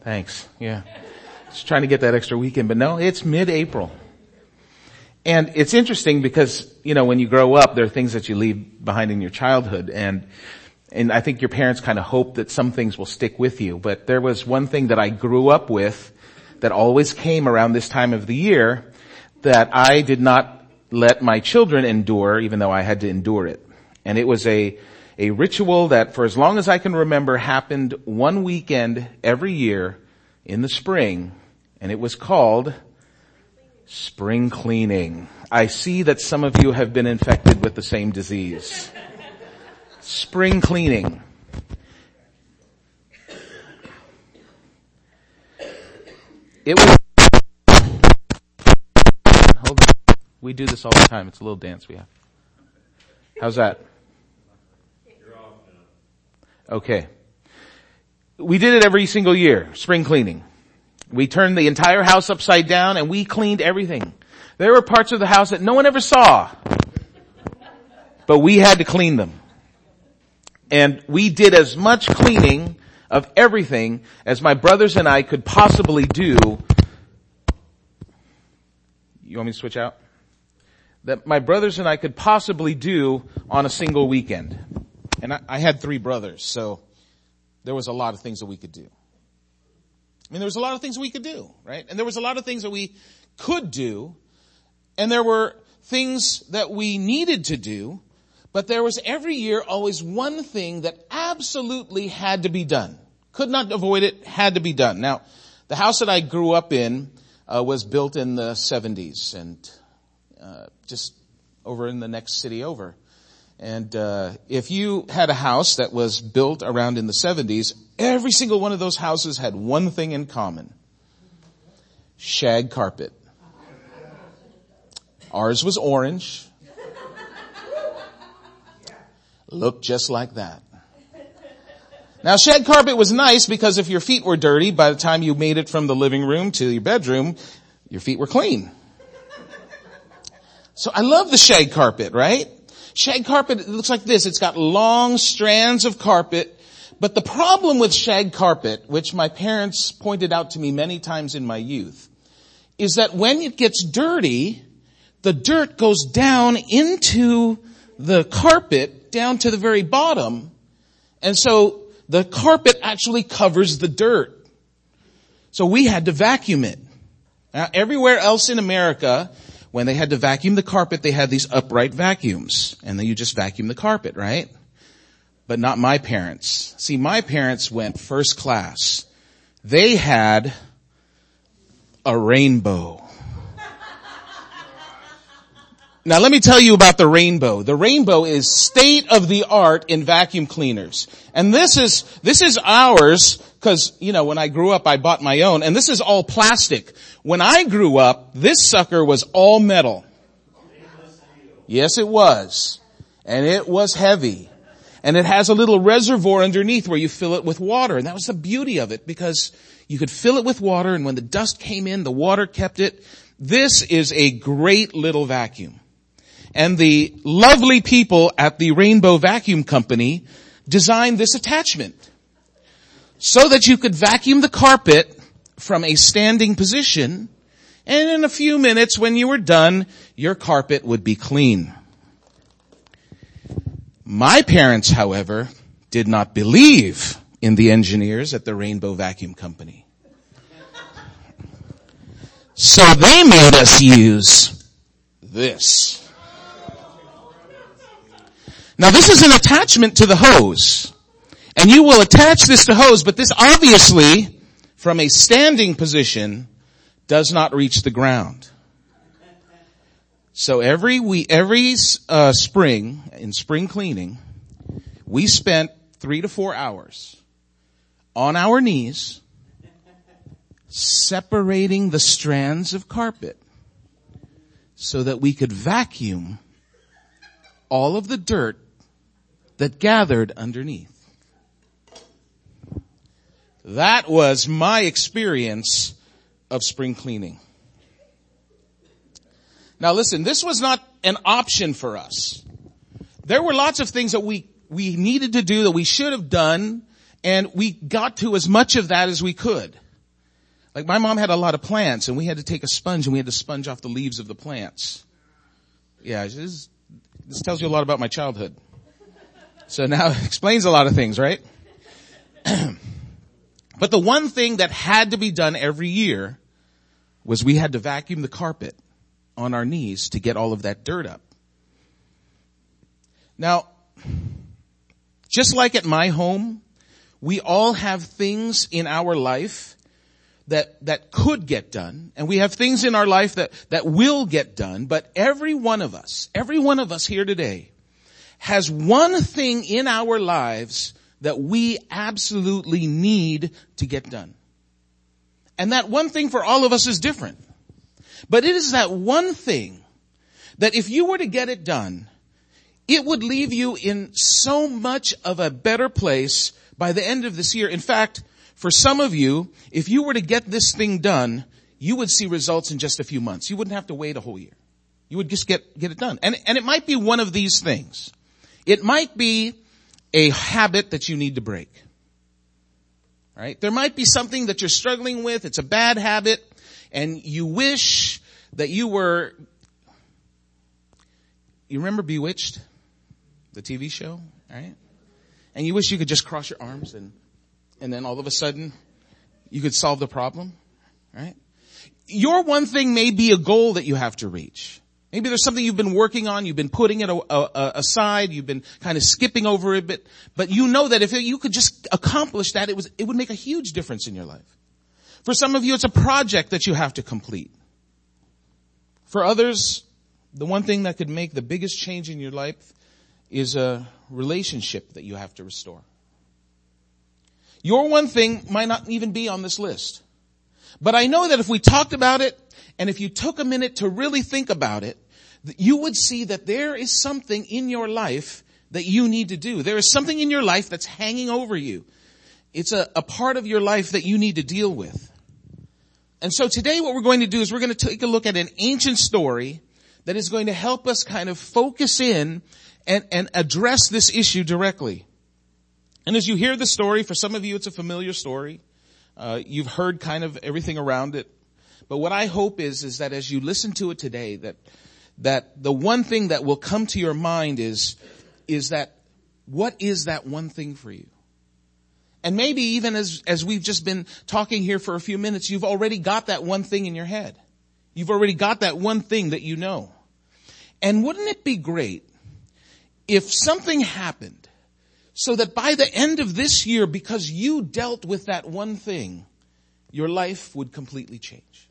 Thanks. Yeah. Just trying to get that extra weekend, but no, it's mid-April. And it's interesting because, when you grow up, there are things that you leave behind in your childhood, and I think your parents kind of hope that some things will stick with you. But there was one thing that I grew up with that always came around this time of the year that I did not let my children endure, even though I had to endure it. And it was a ritual that for as long as I can remember happened one weekend every year in the spring, and it was called spring cleaning. I see that some of you have been infected with the same disease. Spring cleaning. It was, hold on. We do this all the time. It's a little dance we have. How's that? Okay. We did it every single year, spring cleaning. We turned the entire house upside down and we cleaned everything. There were parts of the house that no one ever saw, but we had to clean them. And we did as much cleaning of everything as my brothers and I could possibly do. You want me to switch out? That my brothers and I could possibly do on a single weekend. And I had 3 brothers, so there was a lot of things that we could do. There was a lot of things we could do, right? And there was a lot of things that we could do, and there were things that we needed to do, but there was every year always one thing that absolutely had to be done. Could not avoid it, had to be done. Now, the house that I grew up in was built in the 70s and just over in the next city over. And if you had a house that was built around in the 70s, every single one of those houses had one thing in common. Shag carpet. Ours was orange. Looked just like that. Now, shag carpet was nice because if your feet were dirty, by the time you made it from the living room to your bedroom, your feet were clean. So I love the shag carpet, right? Shag carpet, it looks like this. It's got long strands of carpet. But the problem with shag carpet, which my parents pointed out to me many times in my youth, is that when it gets dirty, the dirt goes down into the carpet, down to the very bottom. And so the carpet actually covers the dirt. So we had to vacuum it. Now, everywhere else in America, when they had to vacuum the carpet, they had these upright vacuums. And then you just vacuum the carpet, right? But not my parents. See, my parents went first class. They had a rainbow. Now let me tell you about the rainbow. The rainbow is state of the art in vacuum cleaners. And this is ours because, when I grew up I bought my own, and this is all plastic. When I grew up, this sucker was all metal. Yes, it was. And it was heavy. And it has a little reservoir underneath where you fill it with water. And that was the beauty of it, because you could fill it with water, and when the dust came in, the water kept it. This is a great little vacuum. And the lovely people at the Rainbow Vacuum Company designed this attachment so that you could vacuum the carpet from a standing position, and in a few minutes when you were done, your carpet would be clean. My parents, however, did not believe in the engineers at the Rainbow Vacuum Company. So they made us use this. Now this is an attachment to the hose. And you will attach this to hose, but this obviously, from a standing position, does not reach the ground. So every spring, in spring cleaning, we spent 3 to 4 hours on our knees separating the strands of carpet so that we could vacuum all of the dirt that gathered underneath. That was my experience of spring cleaning. Now listen, this was not an option for us. There were lots of things that we needed to do, that we should have done, and we got to as much of that as we could. Like my mom had a lot of plants and we had to take a sponge and we had to sponge off the leaves of the plants. Yeah, this tells you a lot about my childhood. So now it explains a lot of things, right? But the one thing that had to be done every year was we had to vacuum the carpet on our knees to get all of that dirt up. Now, just like at my home, we all have things in our life that could get done, and we have things in our life that will get done, but every one of us here today has one thing in our lives that we absolutely need to get done. And that one thing for all of us is different. But it is that one thing that if you were to get it done, it would leave you in so much of a better place by the end of this year. In fact, for some of you, if you were to get this thing done, you would see results in just a few months. You wouldn't have to wait a whole year. You would just get it done. And it might be one of these things. It might be a habit that you need to break. Right? There might be something that you're struggling with. It's a bad habit and you wish that you remember Bewitched? The TV show, right? And you wish you could just cross your arms and then all of a sudden you could solve the problem, right? Your one thing may be a goal that you have to reach. Maybe there's something you've been working on, you've been putting it aside, you've been kind of skipping over it, but you know that if you could just accomplish that, it would make a huge difference in your life. For some of you, it's a project that you have to complete. For others, the one thing that could make the biggest change in your life is a relationship that you have to restore. Your one thing might not even be on this list. But I know that if we talked about it, and if you took a minute to really think about it, you would see that there is something in your life that you need to do. There is something in your life that's hanging over you. It's a part of your life that you need to deal with. And so today what we're going to do is we're going to take a look at an ancient story that is going to help us kind of focus in and address this issue directly. And as you hear the story, for some of you it's a familiar story. You've heard kind of everything around it. But what I hope is that as you listen to it today, that the one thing that will come to your mind is that what is that one thing for you? And maybe even as we've just been talking here for a few minutes, you've already got that one thing in your head. You've already got that one thing that you know. And wouldn't it be great if something happened so that by the end of this year, because you dealt with that one thing, your life would completely change?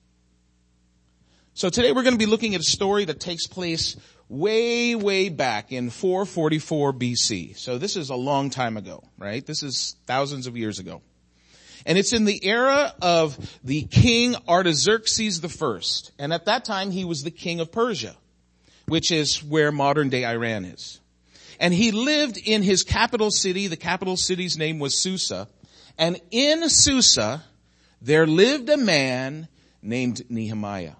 So today we're going to be looking at a story that takes place way, way back in 444 BC. So this is a long time ago, right? This is thousands of years ago. And it's in the era of the king Artaxerxes I. And at that time he was the king of Persia, which is where modern day Iran is. And he lived in his capital city. The capital city's name was Susa. And in Susa, there lived a man named Nehemiah.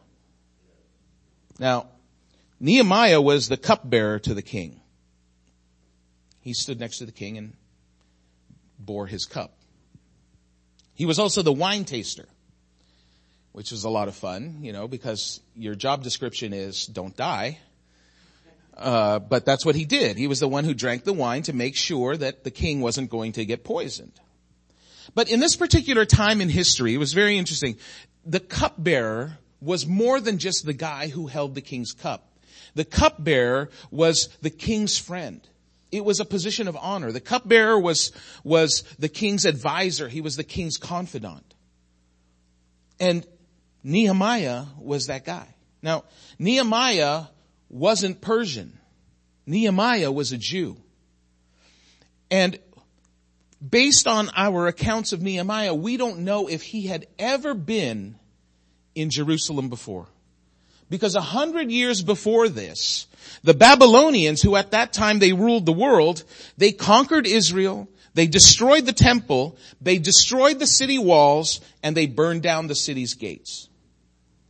Now, Nehemiah was the cupbearer to the king. He stood next to the king and bore his cup. He was also the wine taster, which was a lot of fun, because your job description is don't die. But that's what he did. He was the one who drank the wine to make sure that the king wasn't going to get poisoned. But in this particular time in history, it was very interesting. The cupbearer was more than just the guy who held the king's cup. The cupbearer was the king's friend. It was a position of honor. The cupbearer was the king's advisor. He was the king's confidant. And Nehemiah was that guy. Now, Nehemiah wasn't Persian. Nehemiah was a Jew. And based on our accounts of Nehemiah, we don't know if he had ever been in Jerusalem before. Because 100 years before this, the Babylonians, who at that time they ruled the world, they conquered Israel, they destroyed the temple, they destroyed the city walls, and they burned down the city's gates.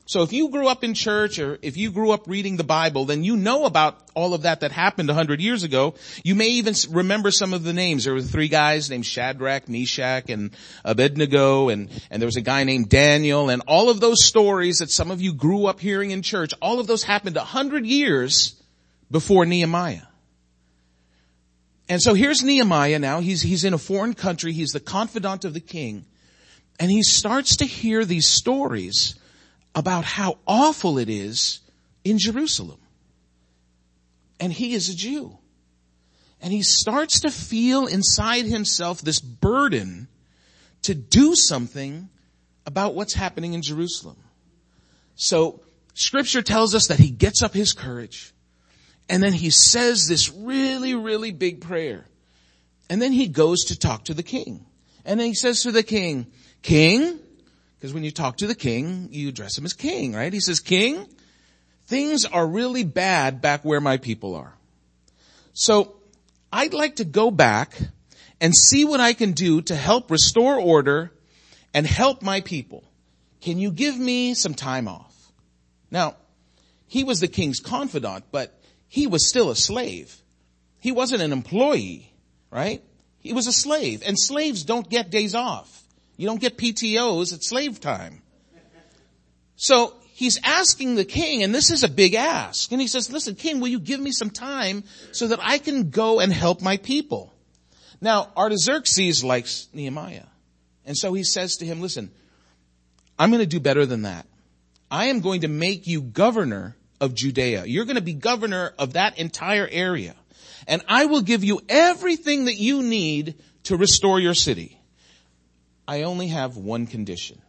So if you grew up in church or if you grew up reading the Bible, then you know about all of that happened 100 years ago. You may even remember some of the names. There were 3 guys named Shadrach, Meshach, and Abednego, and there was a guy named Daniel, and all of those stories that some of you grew up hearing in church, all of those happened 100 years before Nehemiah. And so here's Nehemiah now. He's in a foreign country. He's the confidant of the king. And he starts to hear these stories about how awful it is in Jerusalem. And he is a Jew. And he starts to feel inside himself this burden to do something about what's happening in Jerusalem. So Scripture tells us that he gets up his courage and then he says this really, really big prayer. And then he goes to talk to the king. And then he says to the king, "King," because when you talk to the king, you address him as king, right? He says, "King, things are really bad back where my people are. So I'd like to go back and see what I can do to help restore order and help my people. Can you give me some time off?" Now, he was the king's confidant, but he was still a slave. He wasn't an employee, right? He was a slave, and slaves don't get days off. You don't get PTOs at slave time. So he's asking the king, and this is a big ask. And he says, "Listen, king, will you give me some time so that I can go and help my people?" Now, Artaxerxes likes Nehemiah. And so he says to him, "Listen, I'm going to do better than that. I am going to make you governor of Judea. You're going to be governor of that entire area. And I will give you everything that you need to restore your city. I only have one condition.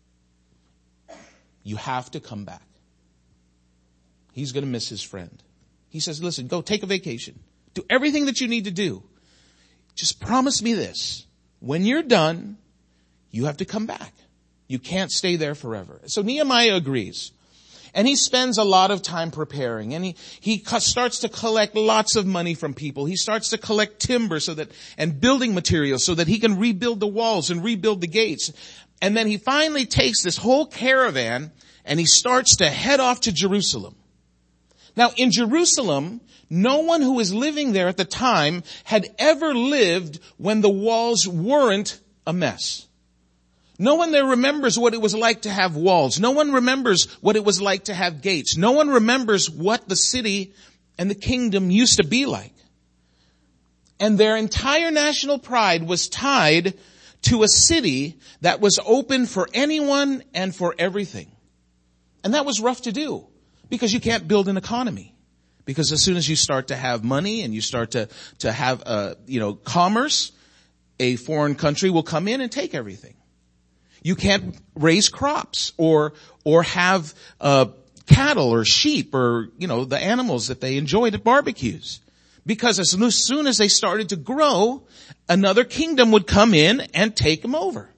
You have to come back." He's going to miss his friend. He says, "Listen, go take a vacation. Do everything that you need to do. Just promise me this. When you're done, you have to come back. You can't stay there forever." So Nehemiah agrees. And he spends a lot of time preparing, and he starts to collect lots of money from people. He starts to collect timber and building materials so that he can rebuild the walls and rebuild the gates. And then he finally takes this whole caravan and he starts to head off to Jerusalem. Now in Jerusalem, no one who was living there at the time had ever lived when the walls weren't a mess. No one there remembers what it was like to have walls. No one remembers what it was like to have gates. No one remembers what the city and the kingdom used to be like. And their entire national pride was tied to a city that was open for anyone and for everything. And that was rough to do because you can't build an economy. Because as soon as you start to have money and you start to have, commerce, a foreign country will come in and take everything. You can't raise crops or have cattle or sheep or, the animals that they enjoyed at barbecues. Because as soon as they started to grow, another kingdom would come in and take them over.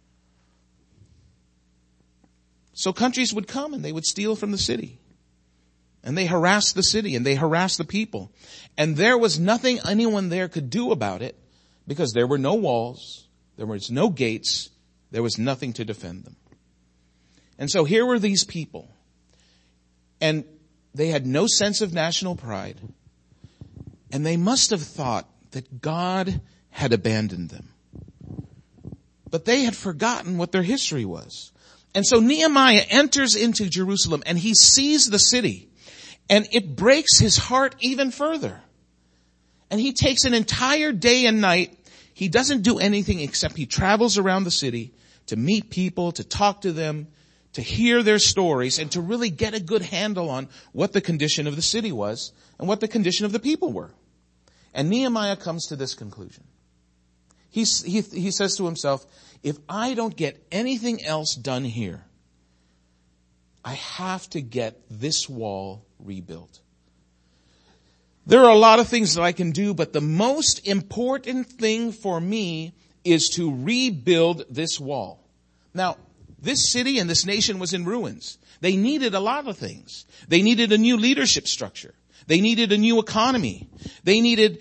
So countries would come and they would steal from the city. And they harassed the city and they harassed the people. And there was nothing anyone there could do about it because there were no walls, there was no gates, there was nothing to defend them. And so here were these people. And they had no sense of national pride. And they must have thought that God had abandoned them. But they had forgotten what their history was. And so Nehemiah enters into Jerusalem and he sees the city. And it breaks his heart even further. And he takes an entire day and night. He doesn't do anything except he travels around the city to meet people, to talk to them, to hear their stories, and to really get a good handle on what the condition of the city was and what the condition of the people were. And Nehemiah comes to this conclusion. He says to himself, if I don't get anything else done here, I have to get this wall rebuilt. There are a lot of things that I can do, but the most important thing for me is to rebuild this wall. Now, this city and this nation was in ruins. They needed a lot of things. They needed a new leadership structure. They needed a new economy. They needed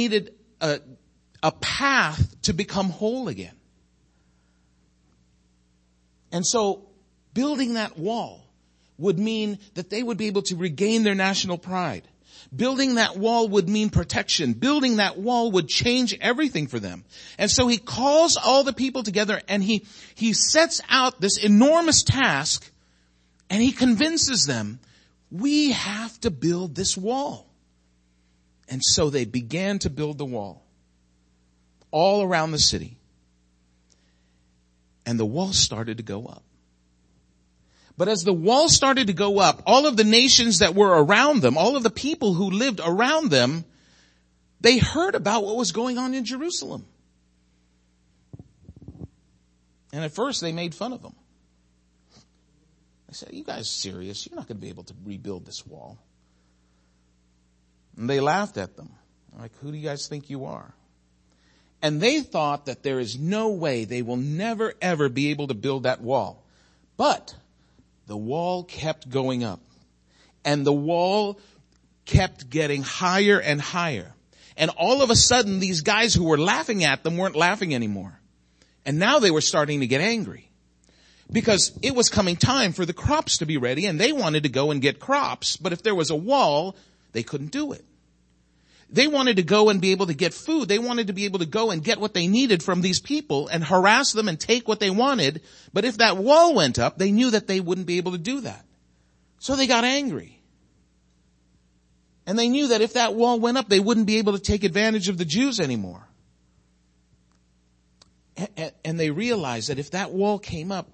a path to become whole again. And so building that wall would mean that they would be able to regain their national pride. Building that wall would mean protection. Building that wall would change everything for them. And so he calls all the people together and he sets out this enormous task and he convinces them, we have to build this wall. And so they began to build the wall all around the city. And the wall started to go up. But as the wall started to go up, all of the nations that were around them, all of the people who lived around them, they heard about what was going on in Jerusalem. And at first they made fun of them. They said, you guys serious? You're not going to be able to rebuild this wall. And they laughed at them. Like, who do you guys think you are? And they thought that there is no way they will never ever be able to build that wall. But the wall kept going up. And the wall kept getting higher and higher. And all of a sudden, these guys who were laughing at them weren't laughing anymore. And now they were starting to get angry. Because it was coming time for the crops to be ready, and they wanted to go and get crops. But if there was a wall, they couldn't do it. They wanted to go and be able to get food. They wanted to be able to go and get what they needed from these people and harass them and take what they wanted. But if that wall went up, they knew that they wouldn't be able to do that. So they got angry. And they knew that if that wall went up, they wouldn't be able to take advantage of the Jews anymore. And they realized that if that wall came up,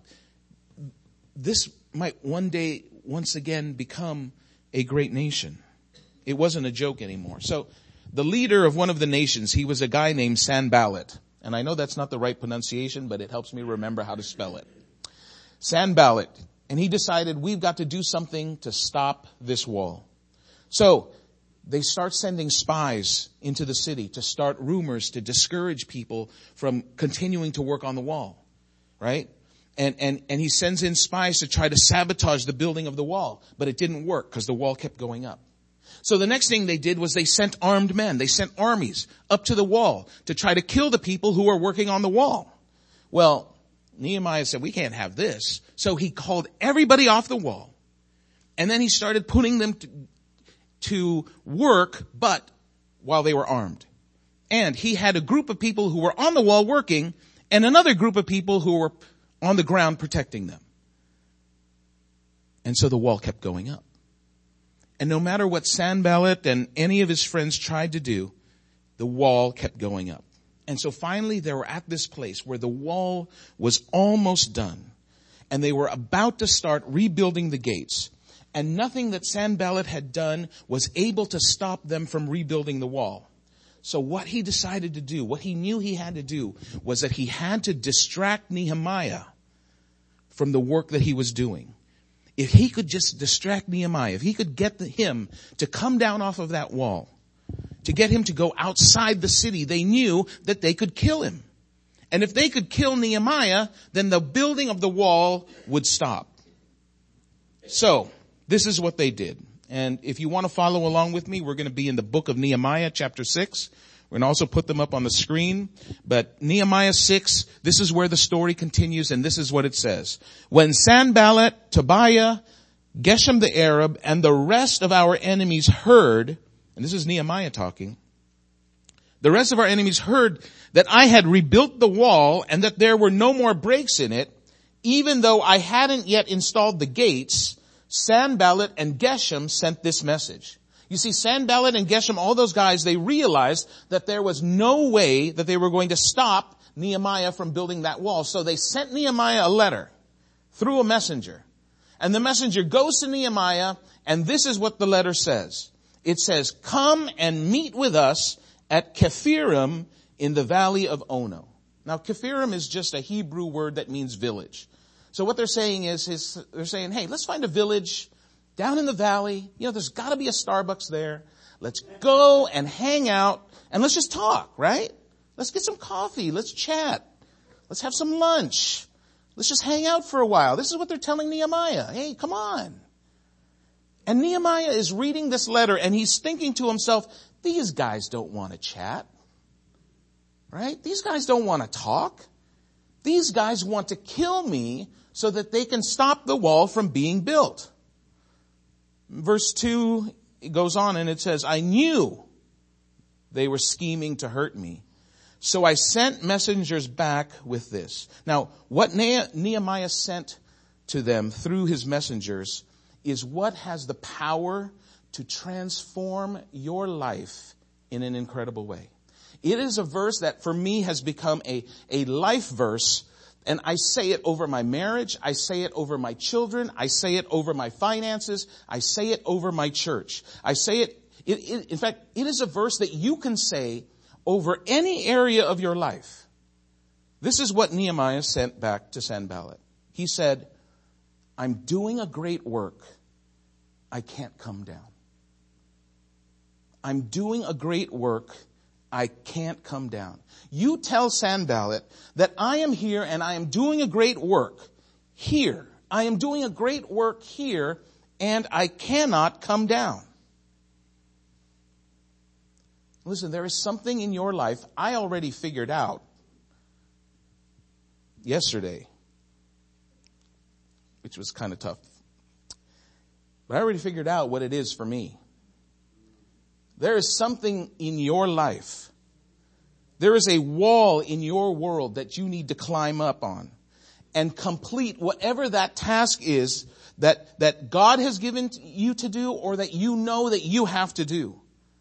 this might one day once again become a great nation. It wasn't a joke anymore. So the leader of one of the nations, he was a guy named Sanballat. And I know that's not the right pronunciation, but it helps me remember how to spell it. Sanballat. And he decided, we've got to do something to stop this wall. So they start sending spies into the city to start rumors to discourage people from continuing to work on the wall. Right? And he sends in spies to try to sabotage the building of the wall. But it didn't work because the wall kept going up. So the next thing they did was they sent armed men. They sent armies up to the wall to try to kill the people who were working on the wall. Well, Nehemiah said, we can't have this. So he called everybody off the wall. And then he started putting them to work, but while they were armed. And he had a group of people who were on the wall working and another group of people who were on the ground protecting them. And so the wall kept going up. And no matter what Sanballat and any of his friends tried to do, the wall kept going up. And so finally they were at this place where the wall was almost done. And they were about to start rebuilding the gates. And nothing that Sanballat had done was able to stop them from rebuilding the wall. So what he decided to do, what he knew he had to do, was that he had to distract Nehemiah from the work that he was doing. If he could just distract Nehemiah, if he could get him to come down off of that wall, to get him to go outside the city, they knew that they could kill him. And if they could kill Nehemiah, then the building of the wall would stop. So, this is what they did. And if you want to follow along with me, we're going to be in the book of Nehemiah, chapter 6. We're going to also put them up on the screen. But Nehemiah 6, this is where the story continues, and this is what it says. When Sanballat, Tobiah, Geshem the Arab, and the rest of our enemies heard, and this is Nehemiah talking, the rest of our enemies heard that I had rebuilt the wall and that there were no more breaks in it, even though I hadn't yet installed the gates, Sanballat and Geshem sent this message. You see, Sanballat and Geshem, all those guys, they realized that there was no way that they were going to stop Nehemiah from building that wall. So they sent Nehemiah a letter through a messenger. And the messenger goes to Nehemiah, and this is what the letter says. It says, come and meet with us at Kephirim in the valley of Ono. Now, Kephirim is just a Hebrew word that means village. So what they're saying is they're saying, hey, let's find a village down in the valley. You know, there's got to be a Starbucks there. Let's go and hang out and let's just talk, right? Let's get some coffee. Let's chat. Let's have some lunch. Let's just hang out for a while. This is what they're telling Nehemiah. Hey, come on. And Nehemiah is reading this letter and he's thinking to himself, these guys don't want to chat, right? These guys don't want to talk. These guys want to kill me so that they can stop the wall from being built. Verse 2, it goes on and it says, I knew they were scheming to hurt me. So I sent messengers back with this. Now, what Nehemiah sent to them through his messengers is what has the power to transform your life in an incredible way. It is a verse that for me has become a life verse, and I say it over my marriage, I say it over my children, I say it over my finances, I say it over my church. I say it, in fact, it is a verse that you can say over any area of your life. This is what Nehemiah sent back to Sanballat. He said, I'm doing a great work. I can't come down. I'm doing a great work. I can't come down. You tell Sanballat that I am here and I am doing a great work here. I am doing a great work here and I cannot come down. Listen, there is something in your life I already figured out yesterday, which was kind of tough. But I already figured out what it is for me. There is something in your life. There is a wall in your world that you need to climb up on and complete whatever that task is that God has given you to do or that you know that you have to do.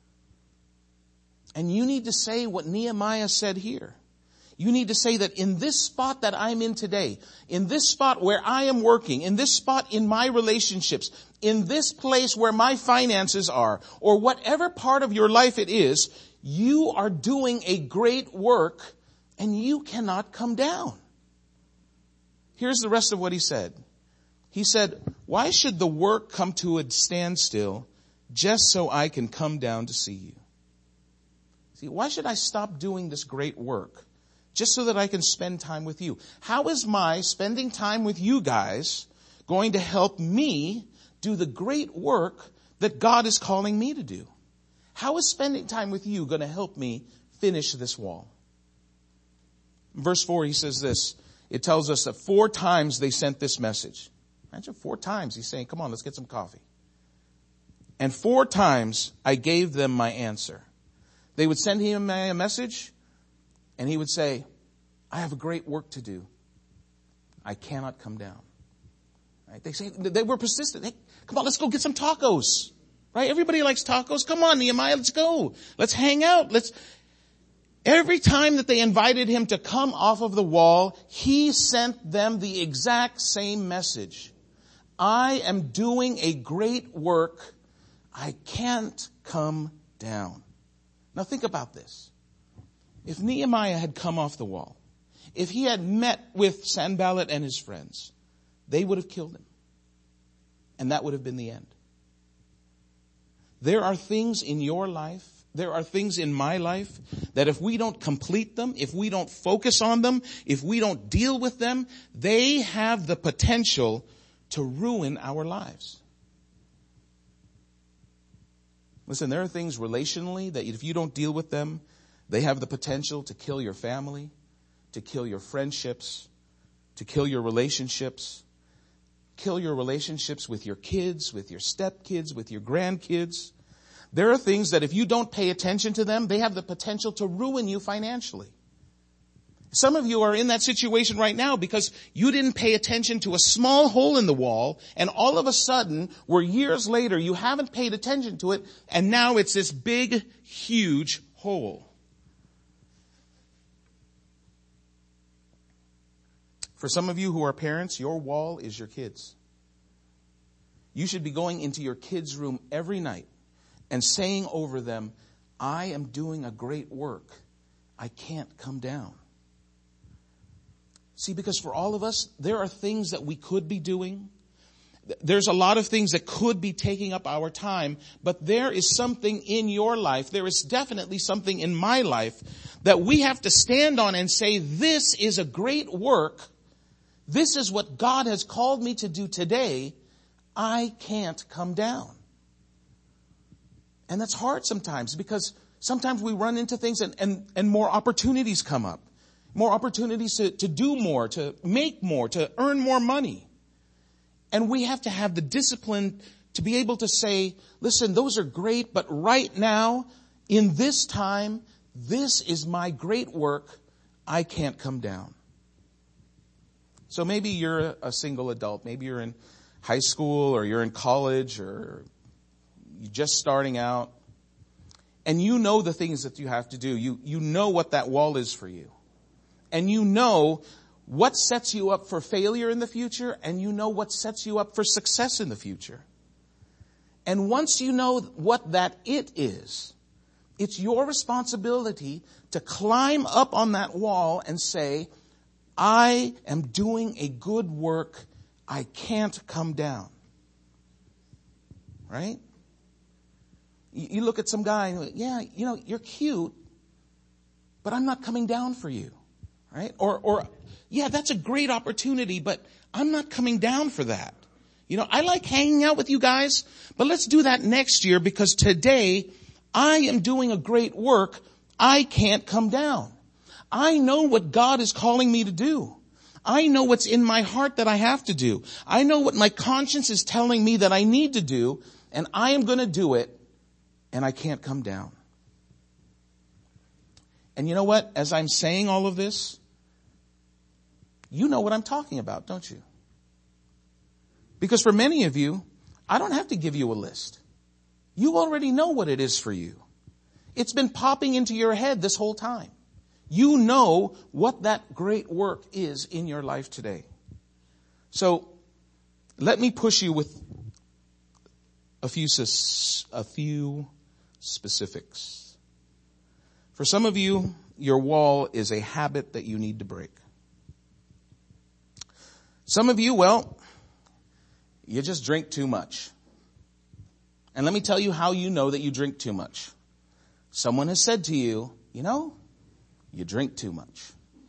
And you need to say what Nehemiah said here. You need to say that in this spot that I'm in today, in this spot where I am working, in this spot in my relationships, in this place where my finances are, or whatever part of your life it is, you are doing a great work and you cannot come down. Here's the rest of what he said. He said, why should the work come to a standstill just so I can come down to see you? See, why should I stop doing this great work just so that I can spend time with you? How is my spending time with you guys going to help me do the great work that God is calling me to do? How is spending time with you going to help me finish this wall? Verse 4, he says this. It tells us that 4 times they sent this message. Imagine 4 times he's saying, come on, let's get some coffee. And 4 times I gave them my answer. They would send him a message and he would say, I have a great work to do. I cannot come down. Right? They were persistent. Hey, come on, let's go get some tacos. Right? Everybody likes tacos. Come on, Nehemiah, let's go. Let's hang out. Every time that they invited him to come off of the wall, he sent them the exact same message. I am doing a great work. I can't come down. Now think about this. If Nehemiah had come off the wall, if he had met with Sanballat and his friends, they would have killed him. And that would have been the end. There are things in your life, there are things in my life that if we don't complete them, if we don't focus on them, if we don't deal with them, they have the potential to ruin our lives. Listen, there are things relationally that if you don't deal with them, they have the potential to kill your family, to kill your friendships, to kill your relationships with your kids, with your stepkids, with your grandkids. There are things that if you don't pay attention to them, they have the potential to ruin you financially. Some of you are in that situation right now because you didn't pay attention to a small hole in the wall, and all of a sudden, where years later you haven't paid attention to it, and now it's this big, huge hole. For some of you who are parents, your wall is your kids. You should be going into your kids' room every night and saying over them, I am doing a great work. I can't come down. See, because for all of us, there are things that we could be doing. There's a lot of things that could be taking up our time, but there is something in your life, there is definitely something in my life that we have to stand on and say, this is a great work. This is what God has called me to do today. I can't come down. And that's hard sometimes because sometimes we run into things and more opportunities come up. More opportunities to do more, to make more, to earn more money. And we have to have the discipline To be able to say, listen, those are great, but right now, in this time, this is my great work. I can't come down. So maybe you're a single adult. Maybe you're in high school or you're in college or you're just starting out. And you know the things that you have to do. You know what that wall is for you. And you know what sets you up for failure in the future, and you know what sets you up for success in the future. And once you know what that it is, it's your responsibility to climb up on that wall and say, I am doing a good work. I can't come down. Right? You look at some guy and go, yeah, you're cute, but I'm not coming down for you. Right? Or, yeah, that's a great opportunity, but I'm not coming down for that. I like hanging out with you guys, but let's do that next year because today I am doing a great work. I can't come down. I know what God is calling me to do. I know what's in my heart that I have to do. I know what my conscience is telling me that I need to do, and I am going to do it, and I can't come down. And you know what? As I'm saying all of this, you know what I'm talking about, don't you? Because for many of you, I don't have to give you a list. You already know what it is for you. It's been popping into your head this whole time. You know what that great work is in your life today. So let me push you with a few specifics. For some of you, your wall is a habit that you need to break. Some of you, you just drink too much. And let me tell you how you know that you drink too much. Someone has said to you, you drink too much.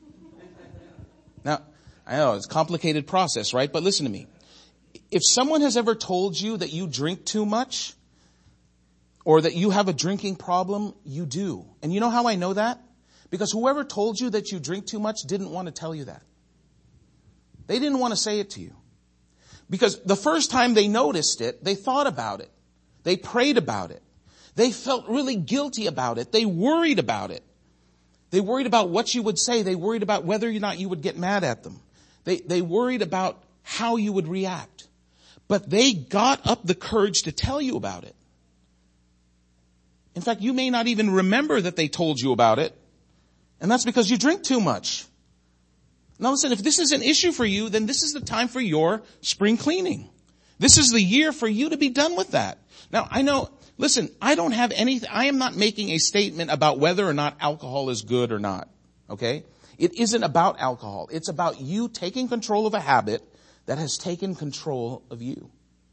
Now, I know it's a complicated process, right? But listen to me. If someone has ever told you that you drink too much or that you have a drinking problem, you do. And you know how I know that? Because whoever told you that you drink too much didn't want to tell you that. They didn't want to say it to you. Because the first time they noticed it, they thought about it. They prayed about it. They felt really guilty about it. They worried about it. They worried about what you would say. They worried about whether or not you would get mad at them. They worried about how you would react. But they got up the courage to tell you about it. In fact, you may not even remember that they told you about it. And that's because you drink too much. Now listen, if this is an issue for you, then this is the time for your spring cleaning. This is the year for you to be done with that. Now I know, listen, I am not making a statement about whether or not alcohol is good or not. Okay? It isn't about alcohol. It's about you taking control of a habit that has taken control of you.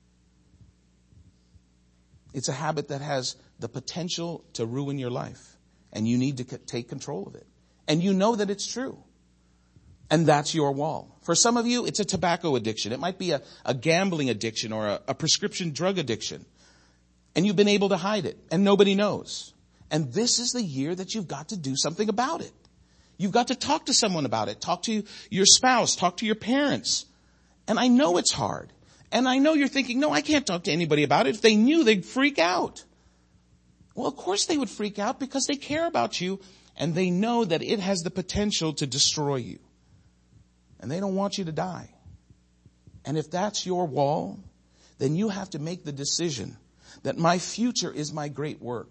It's a habit that has the potential to ruin your life. And you need to take control of it. And you know that it's true. And that's your wall. For some of you, it's a tobacco addiction. It might be a gambling addiction or a prescription drug addiction. And you've been able to hide it. And nobody knows. And this is the year that you've got to do something about it. You've got to talk to someone about it. Talk to your spouse. Talk to your parents. And I know it's hard. And I know you're thinking, no, I can't talk to anybody about it. If they knew, they'd freak out. Well, of course they would freak out because they care about you. And they know that it has the potential to destroy you. And they don't want you to die. And if that's your wall, then you have to make the decision that my future is my great work.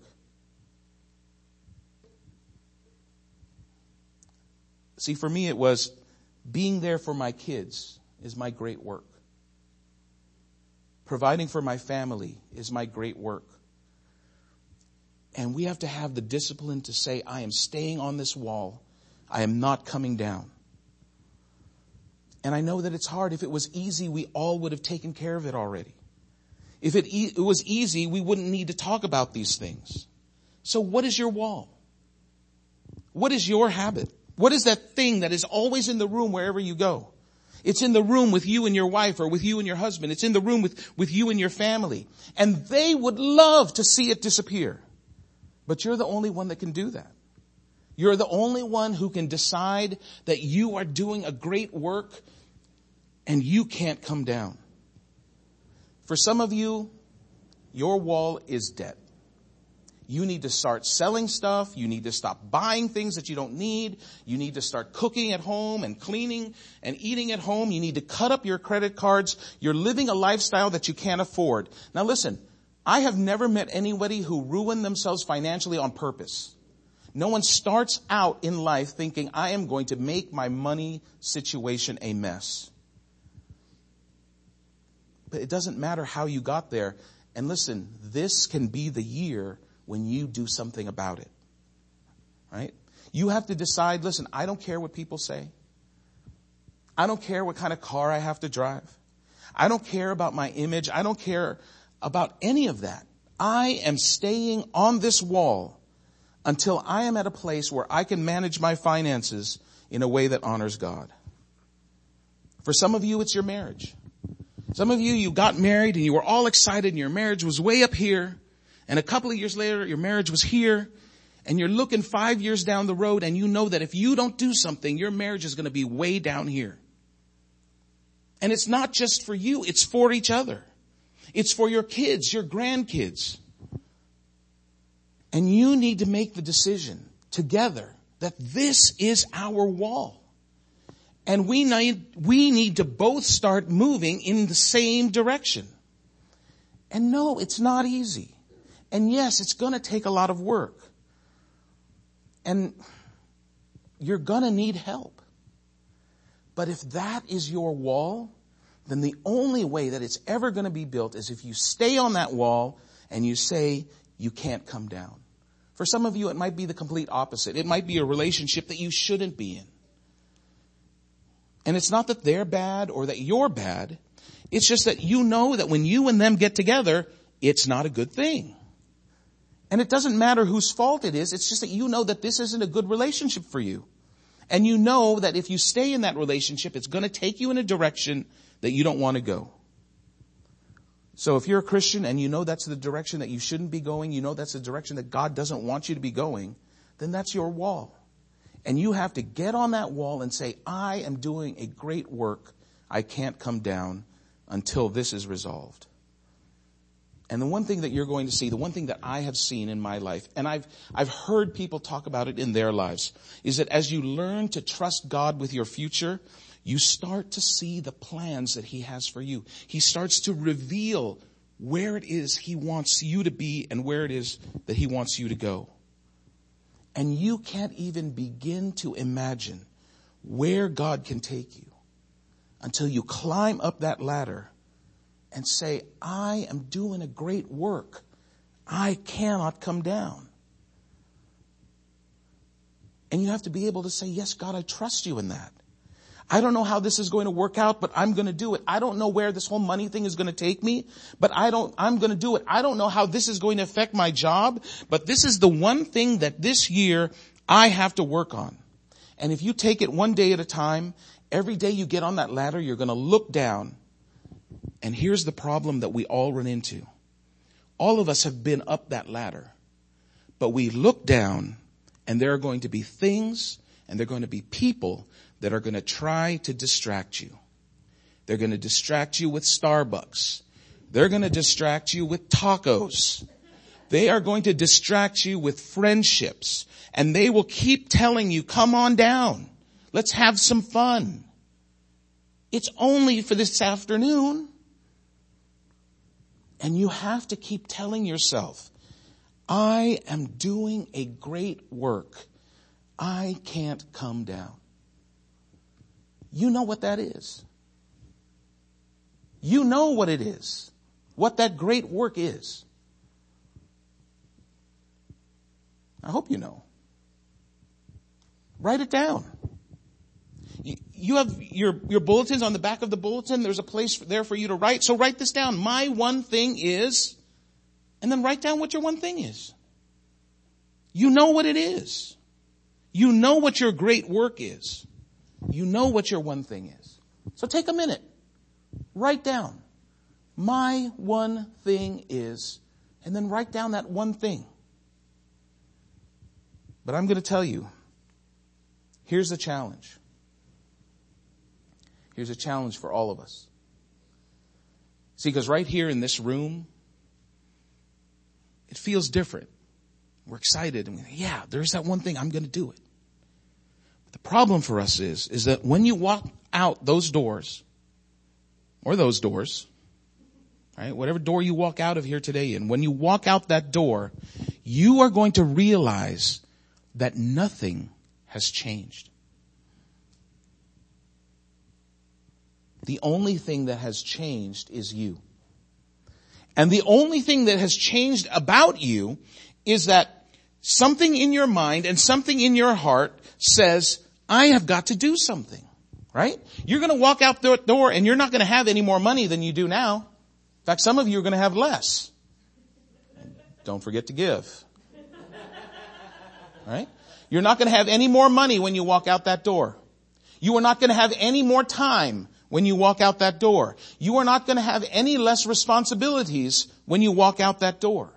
See, for me it was being there for my kids is my great work. Providing for my family is my great work. And we have to have the discipline to say, I am staying on this wall. I am not coming down. And I know that it's hard. If it was easy, we all would have taken care of it already. If it was easy, we wouldn't need to talk about these things. So what is your wall? What is your habit? What is that thing that is always in the room wherever you go? It's in the room with you and your wife or with you and your husband. It's in the room with you and your family. And they would love to see it disappear. But you're the only one that can do that. You're the only one who can decide that you are doing a great work and you can't come down. For some of you, Your wall is debt. You need to start selling stuff. You need to stop buying things that you don't need. You need to start cooking at home and cleaning and eating at home. You need to cut up your credit cards. You're living a lifestyle that you can't afford. Now listen, I have never met anybody who ruined themselves financially on purpose. No one starts out in life thinking, I am going to make my money situation a mess. But it doesn't matter how you got there. And listen, this can be the year when you do something about it. Right? You have to decide, listen, I don't care what people say. I don't care what kind of car I have to drive. I don't care about my image. I don't care about any of that. I am staying on this wall until I am at a place where I can manage my finances in a way that honors God. For some of you, it's your marriage. Some of you, you got married and you were all excited and your marriage was way up here. And a couple of years later, your marriage was here. And you're looking 5 years down the road and you know that if you don't do something, your marriage is going to be way down here. And it's not just for you, it's for each other. It's for your kids, your grandkids. And you need to make the decision together that this is our wall. And we need to both start moving in the same direction. And no, it's not easy. And yes, it's going to take a lot of work. And you're going to need help. But if that is your wall, then the only way that it's ever going to be built is if you stay on that wall and you say, you can't come down. For some of you, it might be the complete opposite. It might be a relationship that you shouldn't be in. And it's not that they're bad or that you're bad. It's just that you know that when you and them get together, it's not a good thing. And it doesn't matter whose fault it is. It's just that you know that this isn't a good relationship for you. And you know that if you stay in that relationship, it's going to take you in a direction that you don't want to go. So if you're a Christian and you know that's the direction that you shouldn't be going, you know that's the direction that God doesn't want you to be going, then that's your wall. And you have to get on that wall and say, I am doing a great work. I can't come down until this is resolved. And the one thing that you're going to see, the one thing that I have seen in my life, and I've heard people talk about it in their lives, is that as you learn to trust God with your future, you start to see the plans that He has for you. He starts to reveal where it is He wants you to be and where it is that He wants you to go. And you can't even begin to imagine where God can take you until you climb up that ladder and say, I am doing a great work. I cannot come down. And you have to be able to say, yes, God, I trust you in that. I don't know how this is going to work out, but I'm going to do it. I don't know where this whole money thing is going to take me, but I'm going to do it. I don't know how this is going to affect my job, but this is the one thing that this year I have to work on. And if you take it one day at a time, every day you get on that ladder, you're going to look down. And here's the problem that we all run into. All of us have been up that ladder, but we look down and there are going to be things and there are going to be people that are going to try to distract you. They're going to distract you with Starbucks. They're going to distract you with tacos. They are going to distract you with friendships. And they will keep telling you, come on down. Let's have some fun. It's only for this afternoon. And you have to keep telling yourself, I am doing a great work. I can't come down. You know what that is. You know what it is. What that great work is. I hope you know. Write it down. You have your bulletins on the back of the bulletin. There's a place there for you to write. So write this down. My one thing is, and then write down what your one thing is. You know what it is. You know what your great work is. You know what your one thing is. So take a minute. Write down. My one thing is, and then write down that one thing. But I'm going to tell you, here's the challenge. Here's a challenge for all of us. See, because right here in this room, it feels different. We're excited. And yeah, there's that one thing, I'm going to do it. But the problem for us is that when you walk out those doors, right? Whatever door you walk out of here today in, when you walk out that door, you are going to realize that nothing has changed. The only thing that has changed is you. And the only thing that has changed about you is that something in your mind and something in your heart says, I have got to do something, right? You're going to walk out the door and you're not going to have any more money than you do now. In fact, some of you are going to have less. Don't forget to give. Right? You're not going to have any more money when you walk out that door. You are not going to have any more time when you walk out that door. You are not going to have any less responsibilities when you walk out that door.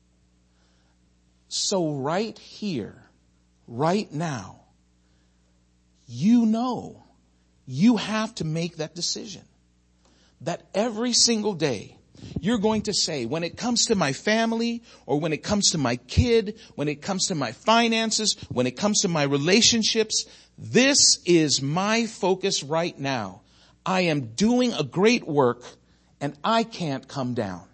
So right here, right now, you know you have to make that decision. That every single day you're going to say, when it comes to my family, or when it comes to my kid, when it comes to my finances, when it comes to my relationships, this is my focus right now. I am doing a great work and I can't come down.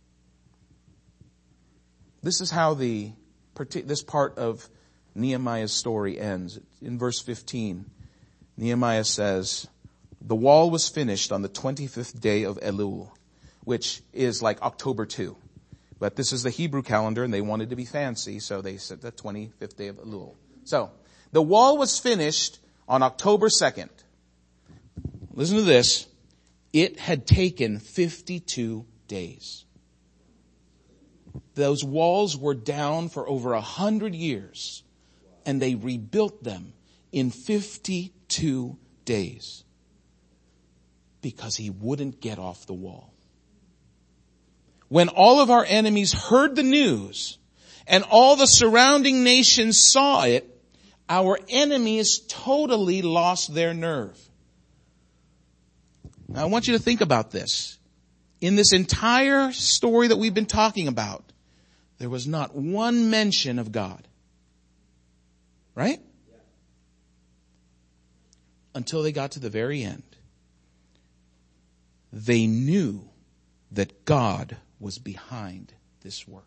This is how this part of Nehemiah's story ends. In verse 15, Nehemiah says, the wall was finished on the 25th day of Elul, which is like October 2. But this is the Hebrew calendar and they wanted to be fancy, so they said the 25th day of Elul. So, the wall was finished on October 2nd. Listen to this. It had taken 52 days. Those walls were down for over 100 years, and they rebuilt them in 52 days because he wouldn't get off the wall. When all of our enemies heard the news and all the surrounding nations saw it, our enemies totally lost their nerve. Now I want you to think about this. In this entire story that we've been talking about, there was not one mention of God. Right? Until they got to the very end. They knew that God was behind this work.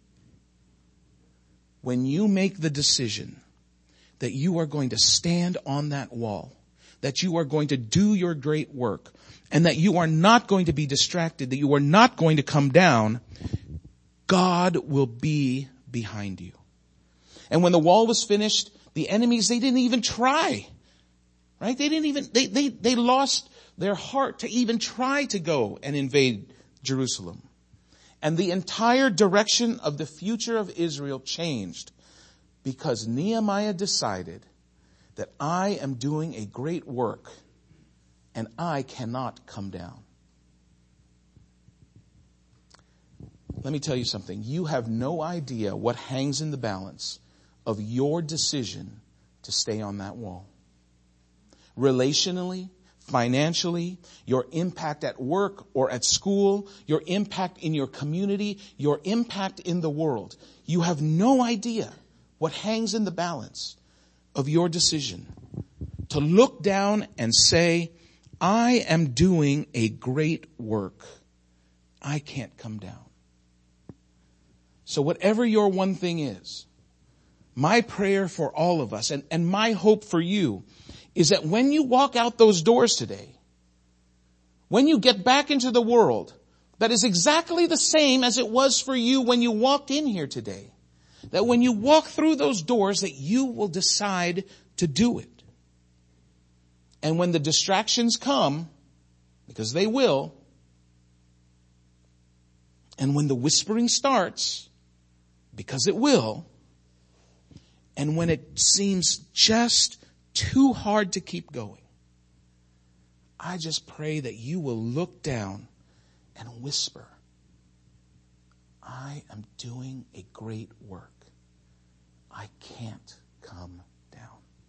When you make the decision that you are going to stand on that wall, that you are going to do your great work, and that you are not going to be distracted, that you are not going to come down, God will be behind you. And when the wall was finished, the enemies, they didn't even try. Right? They lost their heart to even try to go and invade Jerusalem. And the entire direction of the future of Israel changed because Nehemiah decided that I am doing a great work and I cannot come down. Let me tell you something. You have no idea what hangs in the balance of your decision to stay on that wall. Relationally, financially, your impact at work or at school, your impact in your community, your impact in the world. You have no idea what hangs in the balance of your decision to look down and say, I am doing a great work. I can't come down. So whatever your one thing is, my prayer for all of us and my hope for you is that when you walk out those doors today, when you get back into the world that is exactly the same as it was for you when you walked in here today, that when you walk through those doors that you will decide to do it. And when the distractions come, because they will, and when the whispering starts, because it will, and when it seems just too hard to keep going, I just pray that you will look down and whisper, I am doing a great work. I can't come down.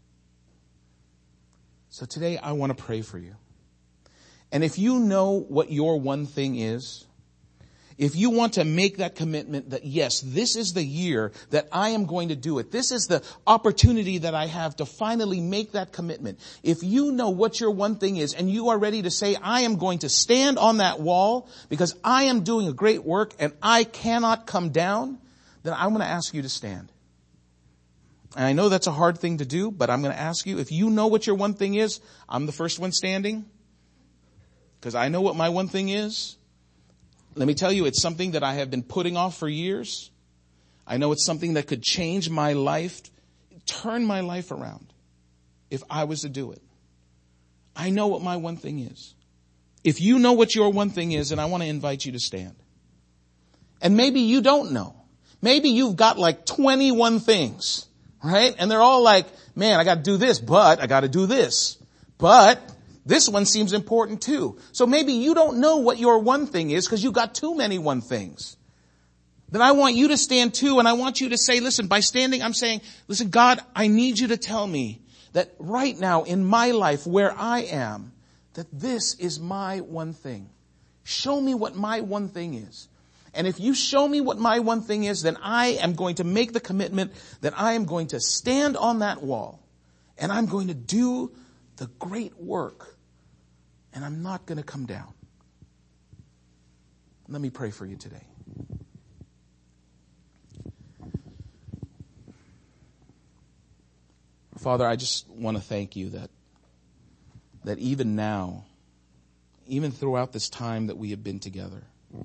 So today I want to pray for you. And if you know what your one thing is, if you want to make that commitment that yes, this is the year that I am going to do it. This is the opportunity that I have to finally make that commitment. If you know what your one thing is and you are ready to say, I am going to stand on that wall because I am doing a great work and I cannot come down, then I'm going to ask you to stand. And I know that's a hard thing to do, but I'm going to ask you, if you know what your one thing is, I'm the first one standing because I know what my one thing is. Let me tell you, it's something that I have been putting off for years. I know it's something that could change my life, turn my life around if I was to do it. I know what my one thing is. If you know what your one thing is, then I want to invite you to stand. And maybe you don't know. Maybe you've got like 21 things, right? And they're all like, man, I got to do this, but I got to do this. But this one seems important too. So maybe you don't know what your one thing is because you've got too many one things. Then I want you to stand too, and I want you to say, listen, by standing, I'm saying, listen, God, I need you to tell me that right now in my life where I am, that this is my one thing. Show me what my one thing is. And if you show me what my one thing is, then I am going to make the commitment that I am going to stand on that wall and I'm going to do the great work, and I'm not going to come down. Let me pray for you today. Father, I just want to thank you that even now, even throughout this time that we have been together,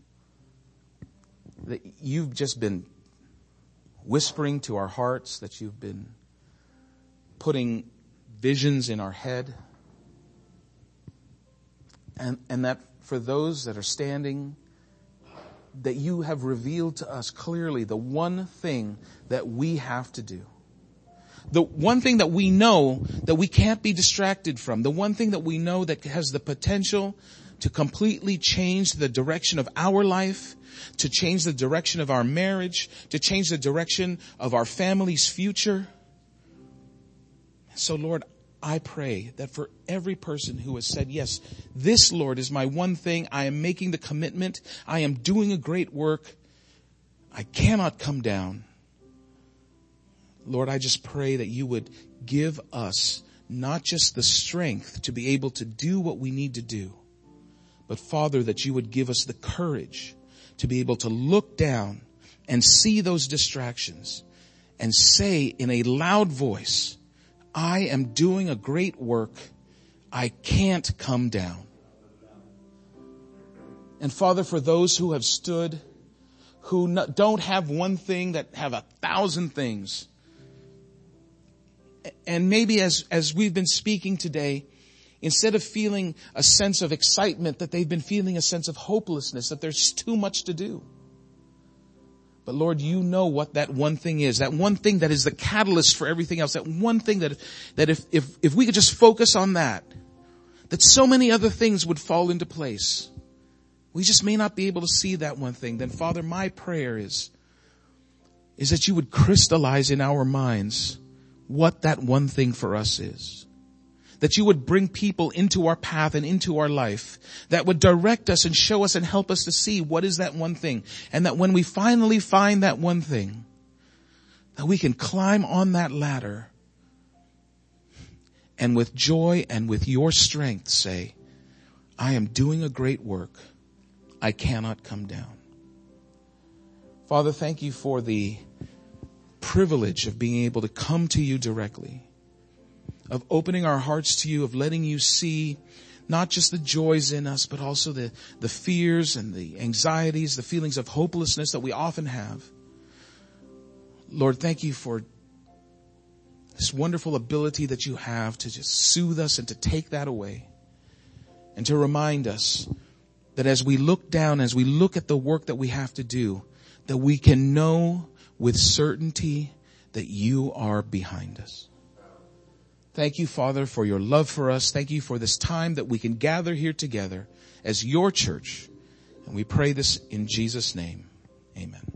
that you've just been whispering to our hearts, that you've been putting visions in our head, and that for those that are standing, that you have revealed to us clearly the one thing that we have to do. The one thing that we know that we can't be distracted from. The one thing that we know that has the potential to completely change the direction of our life, to change the direction of our marriage, to change the direction of our family's future. So Lord, I pray that for every person who has said, yes, this, Lord, is my one thing. I am making the commitment. I am doing a great work. I cannot come down. Lord, I just pray that you would give us not just the strength to be able to do what we need to do, but Father, that you would give us the courage to be able to look down and see those distractions and say in a loud voice, I am doing a great work. I can't come down. And Father, for those who have stood, who don't have one thing, that have 1,000 things, and maybe as we've been speaking today, instead of feeling a sense of excitement, that they've been feeling a sense of hopelessness, that there's too much to do. But Lord, you know what that one thing is, that one thing that is the catalyst for everything else, that one thing that if we could just focus on that so many other things would fall into place. We just may not be able to see that one thing. Then Father, my prayer is that you would crystallize in our minds what that one thing for us is. That you would bring people into our path and into our life that would direct us and show us and help us to see what is that one thing. And that when we finally find that one thing, that we can climb on that ladder and with joy and with your strength say, I am doing a great work. I cannot come down. Father, thank you for the privilege of being able to come to you directly, of opening our hearts to you, of letting you see not just the joys in us, but also the fears and the anxieties, the feelings of hopelessness that we often have. Lord, thank you for this wonderful ability that you have to just soothe us and to take that away and to remind us that as we look down, as we look at the work that we have to do, that we can know with certainty that you are behind us. Thank you, Father, for your love for us. Thank you for this time that we can gather here together as your church. And we pray this in Jesus' name. Amen.